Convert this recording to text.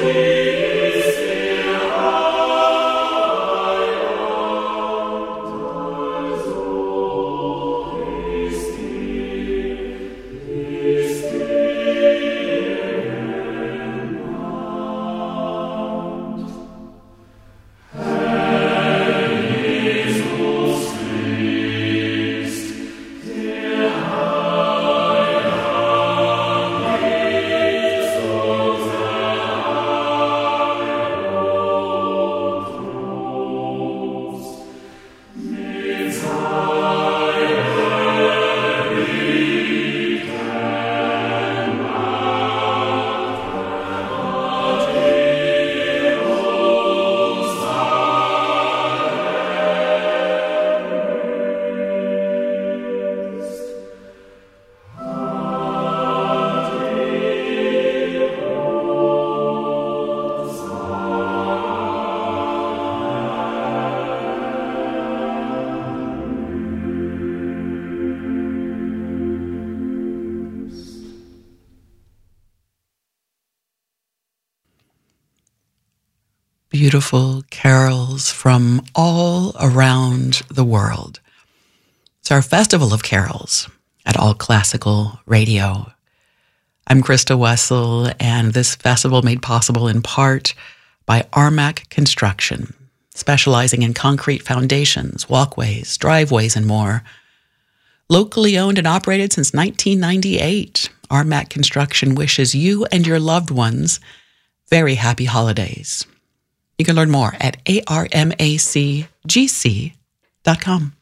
Beautiful carols from all around the world. It's our Festival of Carols at All Classical Radio. I'm Krista Wessel, and this festival made possible in part by Armac Construction, specializing in concrete foundations, walkways, driveways, and more. Locally owned and operated since 1998, Armac Construction wishes you and your loved ones very happy holidays. You can learn more at armacgc.com.